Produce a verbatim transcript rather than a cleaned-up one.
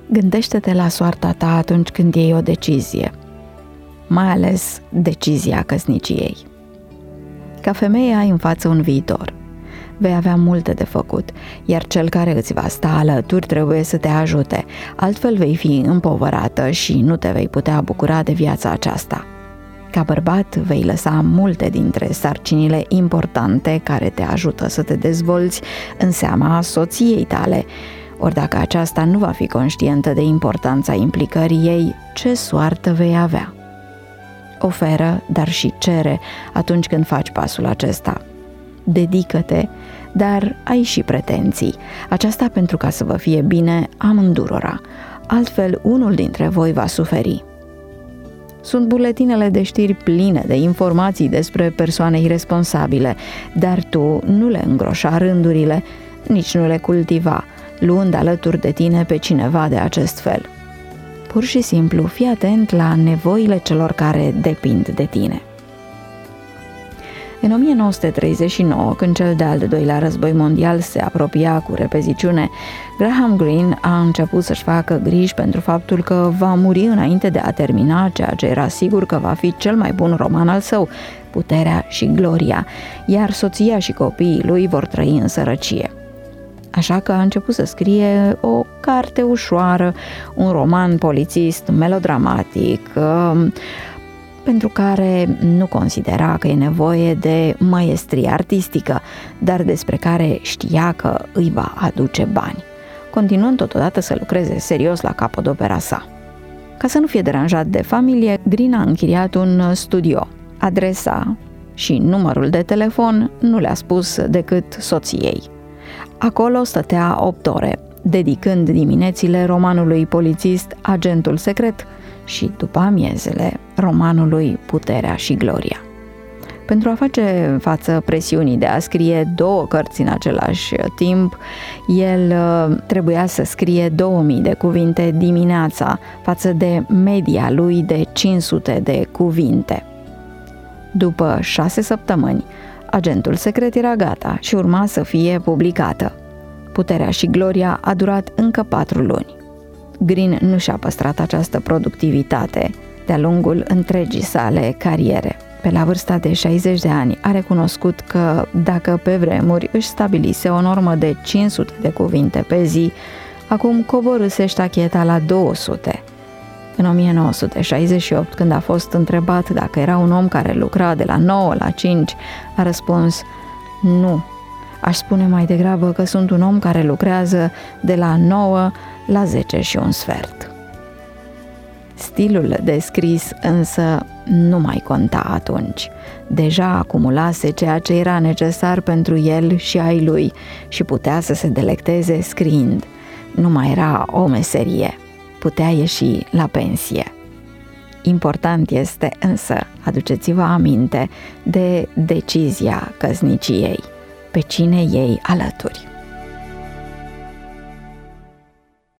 Gândește-te la soarta ta atunci când iei o decizie, mai ales decizia căsniciei. Ca femeie ai în față un viitor. Vei avea multe de făcut, iar cel care îți va sta alături trebuie să te ajute, altfel vei fi împovărată și nu te vei putea bucura de viața aceasta. Ca bărbat vei lăsa multe dintre sarcinile importante care te ajută să te dezvolți în seama soției tale, ori dacă aceasta nu va fi conștientă de importanța implicării ei, ce soartă vei avea? Oferă, dar și cere atunci când faci pasul acesta. Dedică-te, dar ai și pretenții. Aceasta pentru ca să vă fie bine amândurora, altfel unul dintre voi va suferi. Sunt buletinele de știri pline de informații despre persoane iresponsabile, dar tu nu le îngroșa rândurile, nici nu le cultiva, luând alături de tine pe cineva de acest fel. Pur și simplu, fii atent la nevoile celor care depind de tine. În o mie nouă sute treizeci și nouă, când cel de-al doilea război mondial se apropia cu repeziciune, Graham Greene a început să-și facă griji pentru faptul că va muri înainte de a termina ceea ce era sigur că va fi cel mai bun roman al său, Puterea și Gloria, iar soția și copiii lui vor trăi în sărăcie. Așa că a început să scrie o carte ușoară, un roman polițist melodramatic, pentru care nu considera că e nevoie de măiestrie artistică, dar despre care știa că îi va aduce bani, continuând totodată să lucreze serios la capodopera sa. Ca să nu fie deranjat de familie, Greene a închiriat un studio. Adresa și numărul de telefon nu le-a spus decât soției. Acolo stătea opt ore, dedicând diminețile romanului polițist Agentul secret și după amiezele romanului Puterea și Gloria. Pentru a face față presiunii de a scrie două cărți în același timp, el trebuia să scrie două mii de cuvinte dimineața față de media lui de cinci sute de cuvinte. După șase săptămâni, Agentul secret era gata și urma să fie publicată. Puterea și Gloria a durat încă patru luni. Greene nu și-a păstrat această productivitate de-a lungul întregii sale cariere. Pe la vârsta de șaizeci de ani a recunoscut că dacă pe vremuri își stabilise o normă de cinci sute de cuvinte pe zi, acum coborâse ștacheta la două sute. În o mie nouă sute șaizeci și opt, când a fost întrebat dacă era un om care lucra de la nouă la cinci, a răspuns: nu, aș spune mai degrabă că sunt un om care lucrează de la nouă la zece și un sfert. Stilul de scris însă nu mai conta atunci. Deja acumulase ceea ce era necesar pentru el și ai lui și putea să se delecteze scriind. Nu mai era o meserie. Putea ieși la pensie. Important este însă, aduceți-vă aminte de decizia căsniciei. Pe cine iei alături?